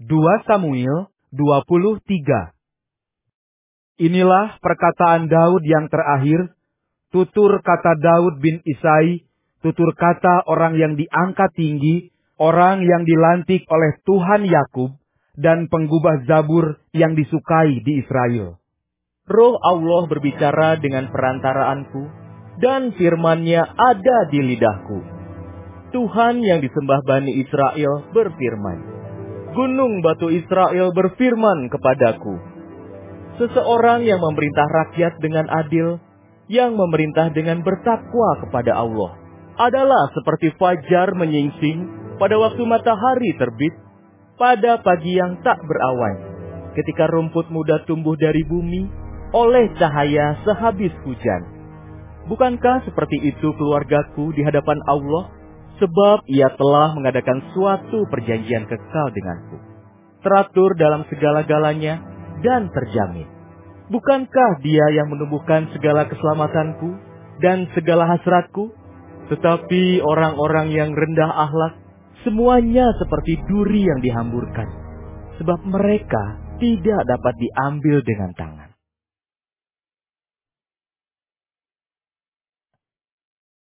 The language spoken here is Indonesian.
2 Samuel 23. Inilah perkataan Daud yang terakhir, tutur kata Daud bin Isai, tutur kata orang yang diangkat tinggi, orang yang dilantik oleh Tuhan Yakub, dan penggubah Zabur yang disukai di Israel. Roh Allah berbicara dengan perantaraanku, dan firman-Nya ada di lidahku. Tuhan yang disembah Bani Israel berfirman, Gunung batu Israel berfirman kepadaku, seseorang yang memerintah rakyat dengan adil, yang memerintah dengan bertakwa kepada Allah, adalah seperti fajar menyingsing pada waktu matahari terbit, pada pagi yang tak berawan, ketika rumput muda tumbuh dari bumi, oleh cahaya sehabis hujan. Bukankah seperti itu keluargaku di hadapan Allah, sebab Ia telah mengadakan suatu perjanjian kekal denganku, teratur dalam segala-galanya dan terjamin. Bukankah Dia yang menumbuhkan segala keselamatanku dan segala hasratku? Tetapi orang-orang yang rendah akhlak, semuanya seperti duri yang dihamburkan, sebab mereka tidak dapat diambil dengan tangan.